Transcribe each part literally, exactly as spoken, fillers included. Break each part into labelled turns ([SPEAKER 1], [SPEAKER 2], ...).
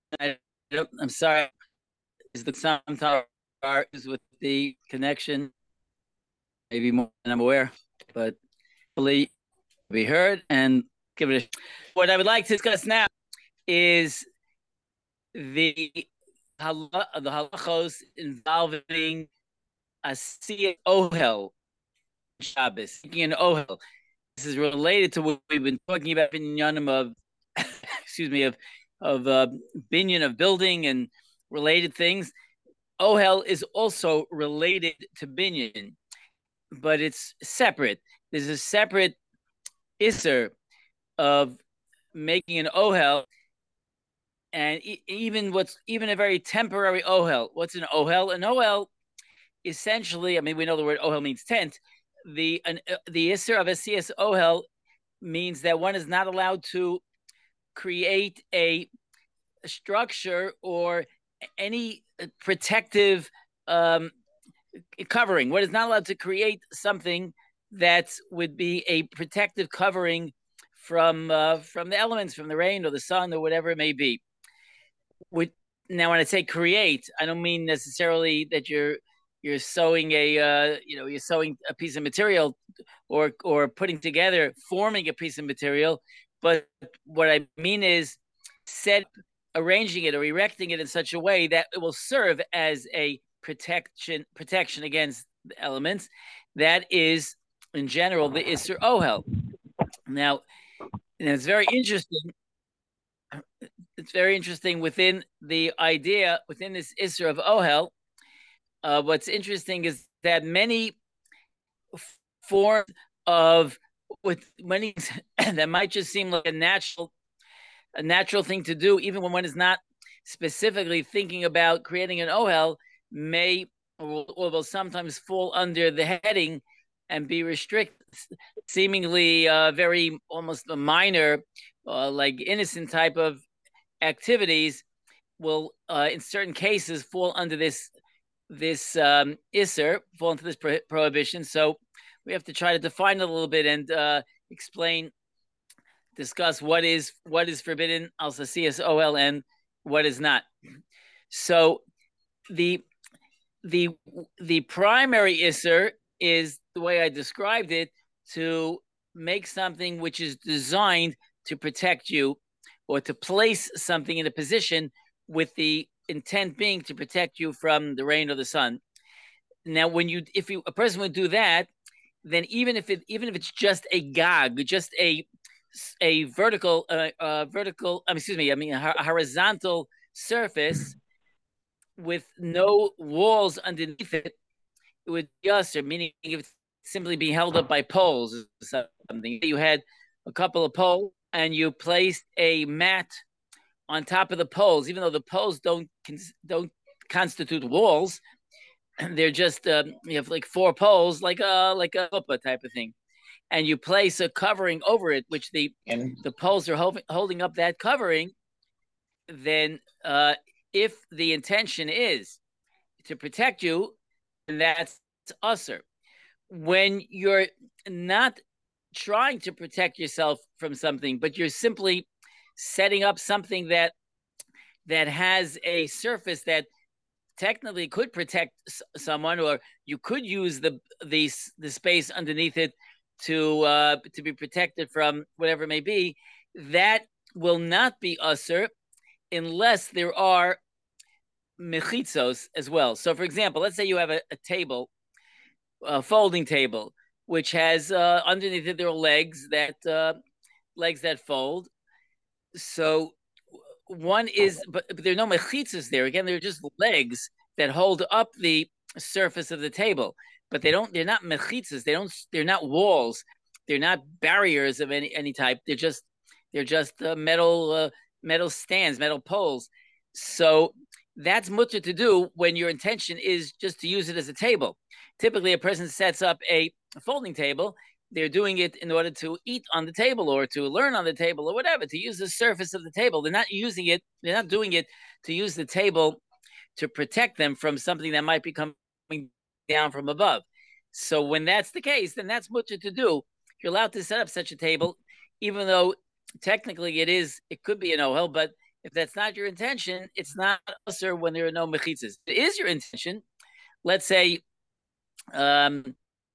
[SPEAKER 1] I don't, I'm sorry. Is the sometimes with the connection, maybe more than I'm aware, but hopefully be heard and give it a. What I would like to discuss now is the the halachos involving a siyat ohel Shabbos, making an ohel. This is related to what we've been talking about in Yanim of, excuse me, of of uh, binyan of building and related things. Ohel is also related to binyan, but it's separate. There's a separate isser of making an ohel, and e- even what's even a very temporary ohel. What's an ohel? An ohel essentially, I mean, we know the word ohel means tent. The an, uh, the isser of a C S ohel means that one is not allowed to create a, a structure or any protective um, covering. One is not allowed to create something that would be a protective covering from uh, from the elements, from the rain or the sun or whatever it may be. With now, when I say create, I don't mean necessarily that you're you're sewing a uh, you know you're sewing a piece of material or or putting together, forming a piece of material. But what I mean is set arranging it or erecting it in such a way that it will serve as a protection protection against the elements. That is, in general, the Isser Ohel. Now, and it's very interesting. It's very interesting within the idea within this Isser of Ohel. Uh, what's interesting is that many forms of with many that might just seem like a natural a natural thing to do, even when one is not specifically thinking about creating an ohel, may or will sometimes fall under the heading and be restricted, seemingly uh, very almost a minor, uh, like innocent type of activities will, uh, in certain cases, fall under this this um, isser, fall into this pro- prohibition. So we have to try to define it a little bit and uh, explain discuss what is what is forbidden al C S O L and what is not. So the the the primary isser is the way I described it, to make something which is designed to protect you or to place something in a position with the intent being to protect you from the rain or the sun. Now, when you if you a person would do that, then even if it even if it's just a gag, just a a vertical uh, uh vertical um, excuse me I mean a horizontal surface with no walls underneath it, it would be usher, meaning if it's simply being held up by poles or something. You had a couple of poles and you placed a mat on top of the poles, even though the poles don't don't constitute walls. They're just um, you have like four poles, like a like a type of thing, and you place a covering over it, which the
[SPEAKER 2] And
[SPEAKER 1] the poles are ho- holding up that covering. Then, uh, if the intention is to protect you, then that's usher. When you're not trying to protect yourself from something, but you're simply setting up something that that has a surface that technically could protect someone, or you could use the the the space underneath it to uh, to be protected from whatever it may be, that will not be usher unless there are mechitzos as well. So, for example, let's say you have a, a table, a folding table, which has uh, underneath it there are legs that uh, legs that fold. So one is, but, but there are no mechitzas there. Again, they're just legs that hold up the surface of the table, but they don't. They're not mechitzas. They don't. They're not walls. They're not barriers of any any type. They're just they're just uh, metal uh, metal stands, metal poles. So that's mutter to do when your intention is just to use it as a table. Typically, a person sets up a folding table. They're doing it in order to eat on the table or to learn on the table or whatever, to use the surface of the table. They're not using it, they're not doing it to use the table to protect them from something that might be coming down from above. So when that's the case, then that's mutter to do. You're allowed to set up such a table, even though technically it is, it could be an ohel, but if that's not your intention, it's not usher when there are no mechitzas. If it is your intention, let's say um,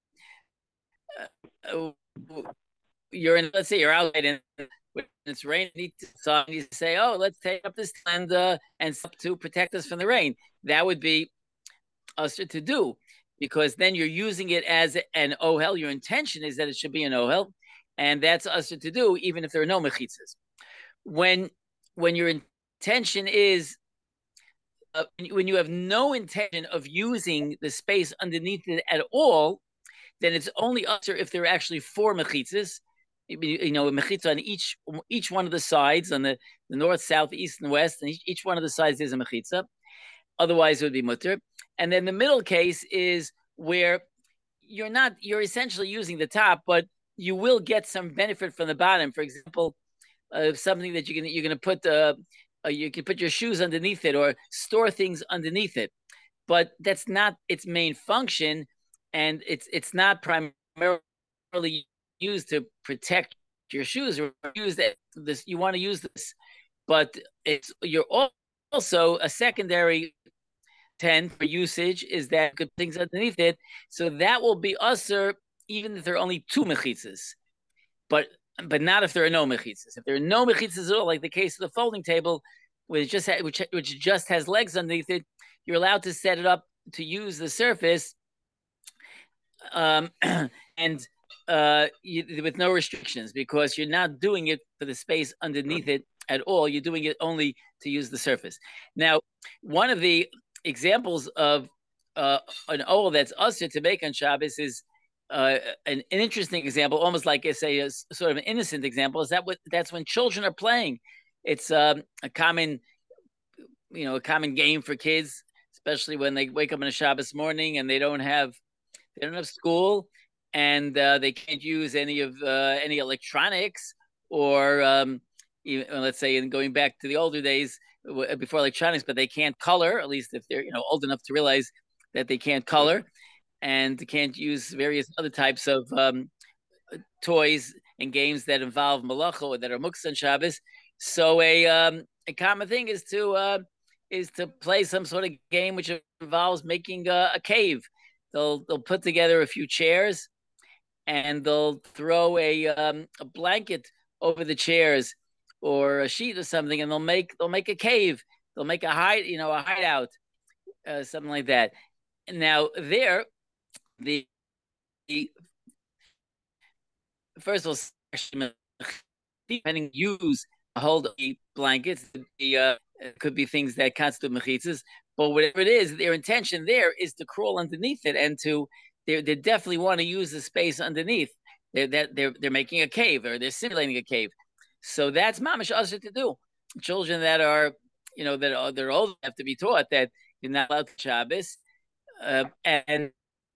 [SPEAKER 1] uh, you're in, let's say you're out and when it's raining, so you say, "Oh, let's take up this and uh, and to protect us from the rain." That would be usher to do, because then you're using it as an ohel. Your intention is that it should be an ohel, and that's usher to do, even if there are no mechitzas. When when your intention is uh, when you have no intention of using the space underneath it at all, then it's only usher if there are actually four mechitzas. You know, a mechitza on each each one of the sides, on the, the north, south, east, and west, and each, each one of the sides is a mechitza. Otherwise, it would be mutter. And then the middle case is where you're not, you're essentially using the top, but you will get some benefit from the bottom. For example, uh, something that you're gonna you're gonna put uh, uh, you can put your shoes underneath it or store things underneath it, but that's not its main function, and it's it's not primarily used to protect your shoes or use that this you want to use this, but it's you're also a secondary ten for usage is that good things underneath it, so that will be usher even if there are only two mechitzas, but but not if there are no mechitzas. If there are no mechitzas at all, like the case of the folding table, which just ha- which which just has legs underneath it, you're allowed to set it up to use the surface, um, and uh, you, with no restrictions, because you're not doing it for the space underneath it at all. You're doing it only to use the surface. Now, one of the examples of uh, an oil that's usher to make on Shabbos is uh, an, an interesting example, almost like it's a, a sort of an innocent example. Is that what that's when children are playing? It's um, a common, you know, a common game for kids, especially when they wake up on a Shabbos morning and they don't have they don't have school, and uh, they can't use any of uh, any electronics, or um, even, let's say, in going back to the older days before electronics, but they can't color. At least if they're you know old enough to realize that they can't color, and can't use various other types of um, toys and games that involve malacha or that are muktzah on Shabbos. So a um, a common thing is to uh, is to play some sort of game which involves making a, a cave. They'll they'll put together a few chairs, and they'll throw a um, a blanket over the chairs or a sheet or something, and they'll make they'll make a cave. They'll make a hide you know a hideout, uh, something like that. Now there, the, the first of all, depending use hold the blankets, the uh, it could be things that constitute mechitzas, but whatever it is, their intention there is to crawl underneath it and to they they definitely want to use the space underneath. They're that they're they're making a cave or they're simulating a cave. So that's mamish usher to do. Children that are you know that are they're old have to be taught that you're not allowed to Shabbos, uh, and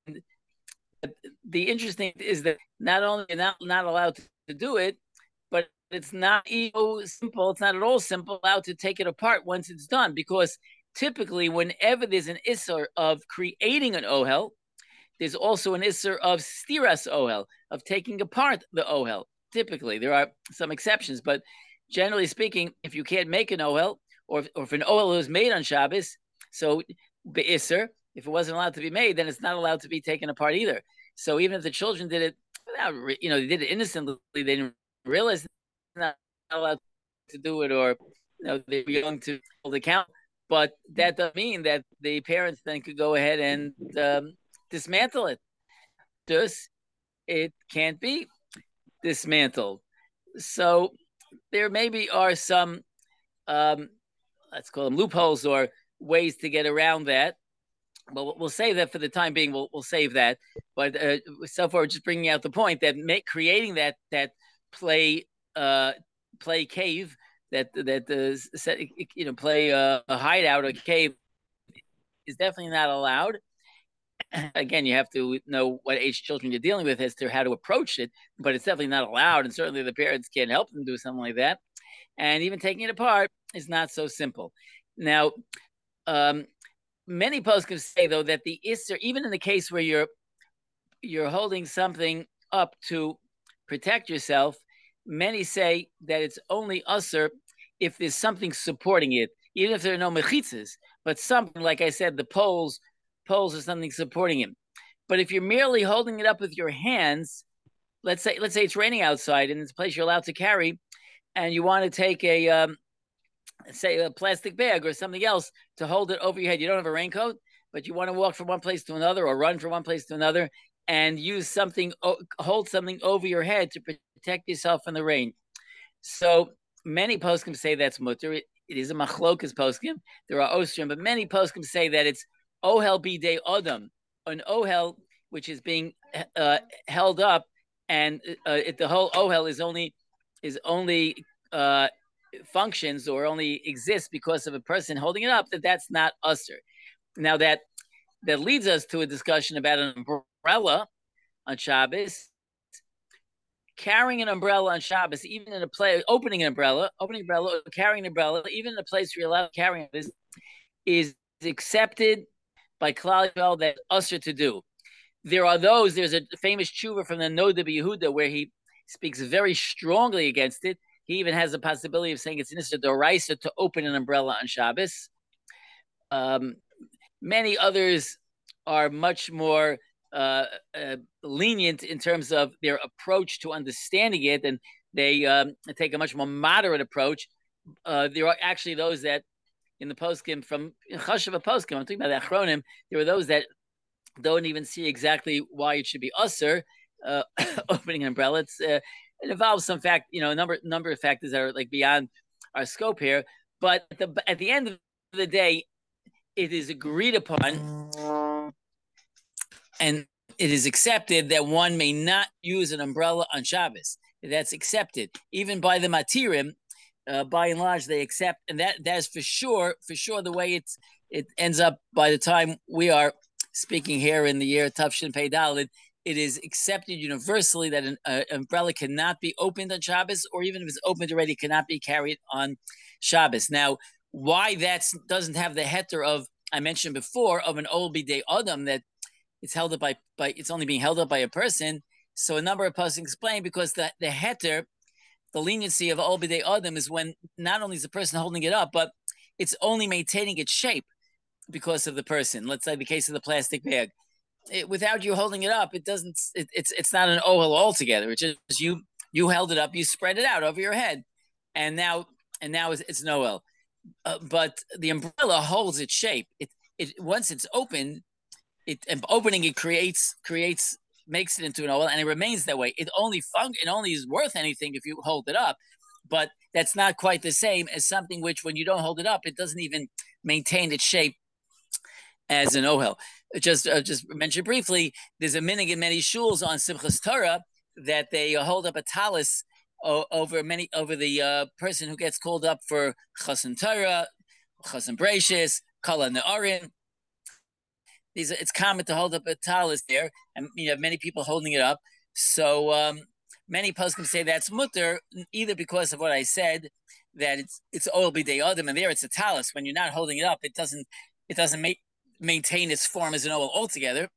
[SPEAKER 1] the interesting is that not only you're not not allowed to, to do it, but it's not even simple. It's not at all simple allowed to take it apart once it's done, because typically whenever there's an isser of creating an ohel, there's also an isser of stiras ohel, of taking apart the ohel. Typically, there are some exceptions, but generally speaking, if you can't make an ohel, or, or if an ohel was made on Shabbos, so be'isser, if it wasn't allowed to be made, then it's not allowed to be taken apart either. So even if the children did it without, you know, they did it innocently, they didn't realize they're not allowed to do it, or you know, they were young to hold account. But that doesn't mean that the parents then could go ahead and um, dismantle it. Just it can't be dismantled. So there maybe are some, um, let's call them loopholes or ways to get around that. But we'll save that for the time being. We'll we'll save that. But uh, so far, just bringing out the point that make, creating that that play uh, play cave, that that uh, you know play uh, a hideout or cave is definitely not allowed. Again, you have to know what age children you're dealing with as to how to approach it, but it's definitely not allowed, and certainly the parents can't help them do something like that. And even taking it apart is not so simple. Now, um, many poskim say though that the isser, even in the case where you're you're holding something up to protect yourself, many say that it's only usser if there's something supporting it, even if there are no mechitzas, but something, like I said, the poles, poles or something supporting it. But if you're merely holding it up with your hands, let's say let's say it's raining outside and it's a place you're allowed to carry, and you want to take a um, say a plastic bag or something else to hold it over your head. You don't have a raincoat, but you want to walk from one place to another or run from one place to another and use something, hold something over your head to protect yourself from the rain. So many poskim say that's mutter. It, it is a machlokas poskim. There are osrim, but many poskim say that it's ohel bidei odom, an ohel which is being uh, held up, and uh, it, the whole ohel is only is only uh, functions or only exists because of a person holding it up. That that's not usher. Now that that leads us to a discussion about an umbrella on Shabbos. Carrying an umbrella on Shabbos, even in a place, opening an umbrella, opening an umbrella, carrying an umbrella, even in a place where you're allowed to carry this, is accepted by Klal Yisrael that usher to do. There are those, there's a famous tshuva from the Noda B'Yehuda where he speaks very strongly against it. He even has a possibility of saying it's an issur d'oraisa to open an umbrella on Shabbos. Um, many others are much more uh, uh, lenient in terms of their approach to understanding it, and they um, take a much more moderate approach. Uh, there are actually those that in the poskim from Chashuva poskim, I'm talking about the Achronim, there are those that don't even see exactly why it should be usher uh, opening an umbrella. It's, uh, it involves some fact, you know, a number number of factors that are like beyond our scope here. But at the, at the end of the day, it is agreed upon and it is accepted that one may not use an umbrella on Shabbos. That's accepted, even by the Matirim. Uh, by and large, they accept, and that that's for sure, for sure, the way it's it ends up by the time we are speaking here in the year Tafshin Pei Daled, it is accepted universally that an uh, umbrella cannot be opened on Shabbos, or even if it's opened already, cannot be carried on Shabbos. Now, why that doesn't have the heter of I mentioned before of an Ol Bidei Adam, that it's held up by by it's only being held up by a person. So a number of persons explain because the the heter, the leniency of Ol Bidei Adam, is when not only is the person holding it up, but it's only maintaining its shape because of the person. Let's say the case of the plastic bag. It, without you holding it up, it doesn't. It, it's it's not an ohel altogether. It's just you you held it up, you spread it out over your head, and now and now it's, it's an ohel. Uh, but the umbrella holds its shape. It it once it's open, it opening it creates creates makes it into an ohel, and it remains that way. It only fun it only is worth anything if you hold it up, but that's not quite the same as something which, when you don't hold it up, it doesn't even maintain its shape as an ohel. Just uh, just mention briefly, there's a minig in many shuls on Simchas Torah that they uh, hold up a talis o- over many over the uh, person who gets called up for Chasen Torah, Chasen Breishis, Kala Ne'arim. These it's common to hold up a talis there, and you have many people holding it up. So um, many poskim say that's mutter, either because of what I said, that it's it's oil b'dei adam, and there it's a talis. When you're not holding it up, it doesn't it doesn't make maintain its form as an oil altogether.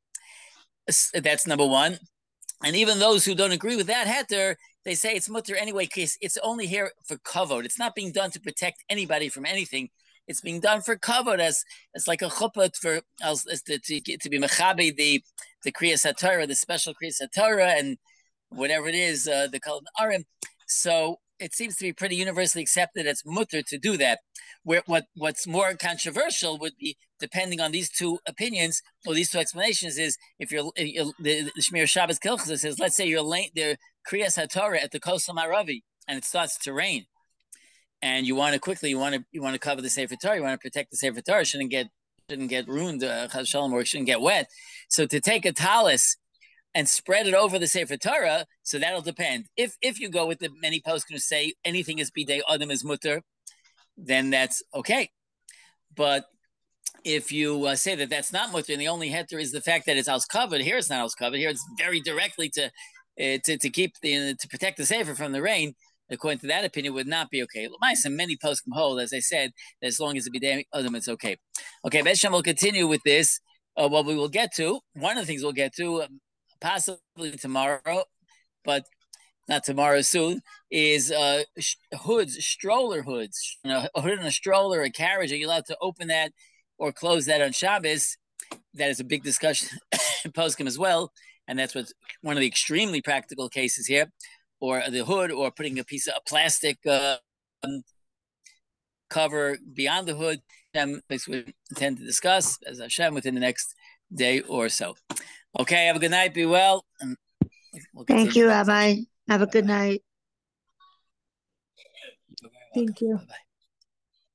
[SPEAKER 1] That's number one. And even those who don't agree with that heter, they say it's mutter anyway, because it's only here for kavod. It's not being done to protect anybody from anything. It's being done for kavod, as as like a chuppah for as, as to, to to be mechabe the the kriyas haTorah, the special kriyas haTorah, and whatever it is, uh, the kol arim. So it seems to be pretty universally accepted as mutter to do that. Where what what's more controversial would be, depending on these two opinions or these two explanations, is if you're, if you're the, the Shmir Shabbos Kilchus says, let's say you're late there kriyas haTorah at the Kosel Maravi and it starts to rain, and you want to quickly you want to you want to cover the Sefer Torah, you want to protect the Sefer Torah, shouldn't get shouldn't get ruined, uh, Shalom, or it shouldn't get wet. So to take a talis and spread it over the Sefer Torah, so that'll depend. If if you go with the many poskim who say anything is bidei adam is mutter, then that's okay. But if you uh, say that that's not mutter, and the only heter is the fact that it's house covered, here it's not house covered. Here it's very directly to uh, to to keep the uh, to protect the Sefer from the rain. According to that opinion, would not be okay. And many poskim hold, as I said, that as long as it bidei adam, it's okay. Okay, Beshem will continue with this. Uh, what we will get to, one of the things we'll get to. Um, possibly tomorrow, but not tomorrow, soon, is uh, hoods, stroller hoods. You know, a hood in a stroller, a carriage. Are you allowed to open that or close that on Shabbos? That is a big discussion in Poskim as well, and that's what's one of the extremely practical cases here, or the hood, or putting a piece of a plastic uh, cover beyond the hood. Um, we intend to discuss as Hashem within the next day or so. Okay, have a good night. Be well. And we'll
[SPEAKER 2] Thank you, Rabbi. Have a good night.
[SPEAKER 3] Thank you.
[SPEAKER 1] Bye-bye.